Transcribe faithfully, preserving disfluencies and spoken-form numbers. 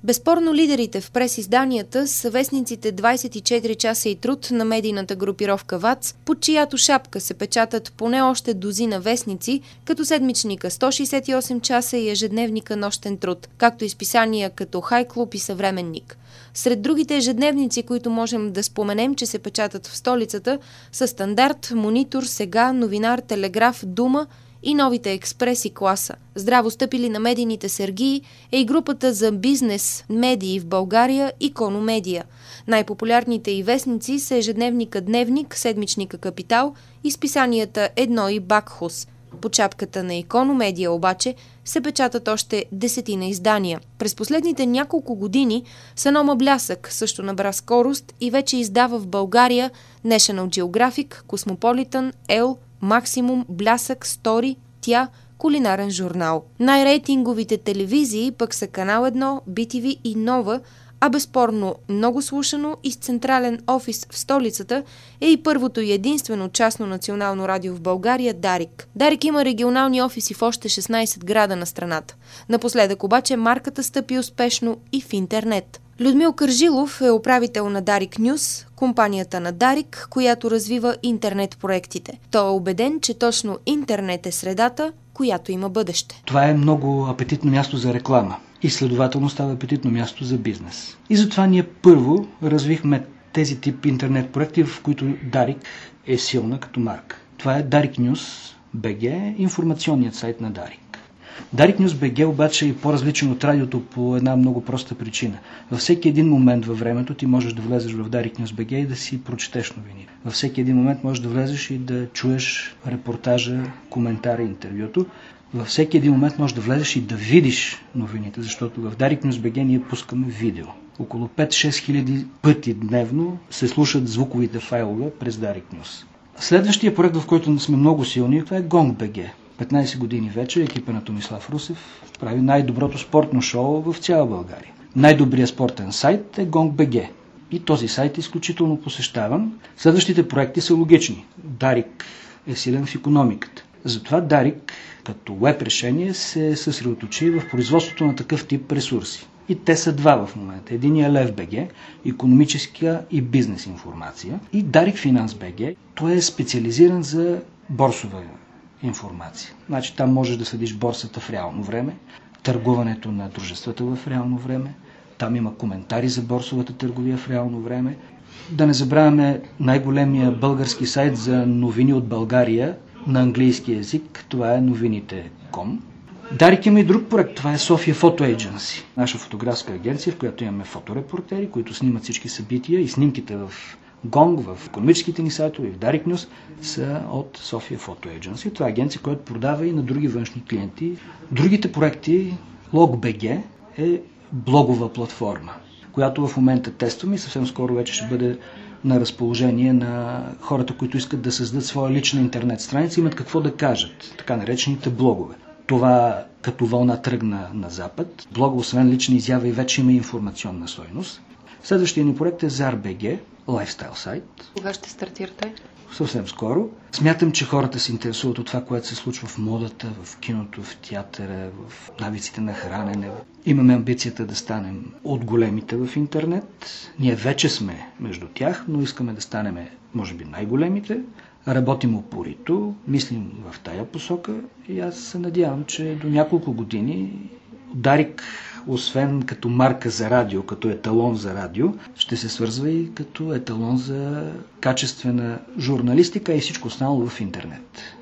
Безспорно лидерите в прес-изданията са вестниците двайсет и четири часа и труд на медийната групировка ВАЦ, под чиято шапка се печатат поне още дозина вестници, като седмичника сто шейсет и осем часа и ежедневника Нощен труд, както и списания като Хай клуб и Съвременник. Сред другите ежедневници, които можем да споменем, че се печатат в столицата, са Стандарт, Монитор, Сега, Новинар, Телеграф, Дума и новите Експреси класа. Здраво стъпили на медийните сергии е и групата за бизнес медии в България Икономедия. Най-популярните и вестници са ежедневника Дневник, седмичника Капитал и списанията Едно и Бакхус. Под шапката на Икономедия обаче се печатат още десетина издания. През последните няколко години Санома Блясък също набра скорост и вече издава в България National Geographic, Космополитън, Ел, Максимум, Блясък, Стори, Тя, Кулинарен журнал. Най-рейтинговите телевизии пък са Канал едно, Би Ти Ви и Нова, а безспорно много слушано и с централен офис в столицата е и първото и единствено частно национално радио в България Дарик. Дарик има регионални офиси в още шестнайсет града на страната. Напоследък обаче марката стъпи успешно и в интернет. Людмил Кържилов е управител на Дарик Нюз, компанията на Дарик, която развива интернет проектите. Той е убеден, че точно интернет е средата, която има бъдеще. Това е много апетитно място за реклама и следователно става апетитно място за бизнес. И затова ние първо развихме тези тип интернет проекти, в които Дарик е силна като марка. Това е Дарик Нюз Би Джи, информационният сайт на Дарик. Дарик Нюз Би Джи обаче е по-различен от радиото по една много проста причина. Във всеки един момент във времето ти можеш да влезеш в Дарик Нюз Би Джи и да си прочетеш новини. Във всеки един момент можеш да влезеш и да чуеш репортажа, коментара, интервюто. Във всеки един момент можеш да влезеш и да видиш новините, защото в Дарик Нюз Би Джи ние пускаме видео. Около пет-шест хиляди пъти дневно се слушат звуковите файлове през Дарик Нюз. Следващия проект, в който сме много силни, това е Гонг Би Джи. петнайсет години вече екипа на Томислав Русев прави най-доброто спортно шоу в цяла България. Най-добрият спортен сайт е Гонг Би Джи. И този сайт е изключително посещаван. Следващите проекти са логични. Дарик е силен в икономиката. Затова Дарик като веб решение се съсредоточи в производството на такъв тип ресурси. И те са два в момента. Единият Лев Би Джи, икономическа и бизнес информация. И Дарик Финанс Би Джи, той е специализиран за борсова информация. Значи там можеш да следиш борсата в реално време, търгуването на дружествата в реално време, там има коментари за борсовата търговия в реално време. Да не забравяме най-големия български сайт за новини от България на английски език, това е новините точка ком. Дарик има и друг проект, това е София Фото Ейдженси, наша фотографска агенция, в която имаме фоторепортери, които снимат всички събития и снимките в Гонг, в икономическите ни сайтове, в Дарик Нюз са от София Фото Ейдженси. Това е агенция, която продава и на други външни клиенти. Другите проекти, Лог Би Джи е блогова платформа, която в момента тестваме и съвсем скоро вече ще бъде на разположение на хората, които искат да създадат своя лична интернет страница, имат какво да кажат, така наречените блогове. Това като вълна тръгна на запад. Блога, освен лична изява, и вече има информационна стойност. Следващия ни проект е Зар Би Джи, лайфстайл сайт. Кога ще стартирате? Съвсем скоро. Смятам, че хората се интересуват от това, което се случва в модата, в киното, в театъра, в навиците на хранене. Имаме амбицията да станем от големите в интернет. Ние вече сме между тях, но искаме да станем, може би, най-големите. Работим упорито, мислим в тая посока и аз се надявам, че до няколко години Дарик, освен като марка за радио, като еталон за радио, ще се свързва и като еталон за качествена журналистика и всичко останало в интернет.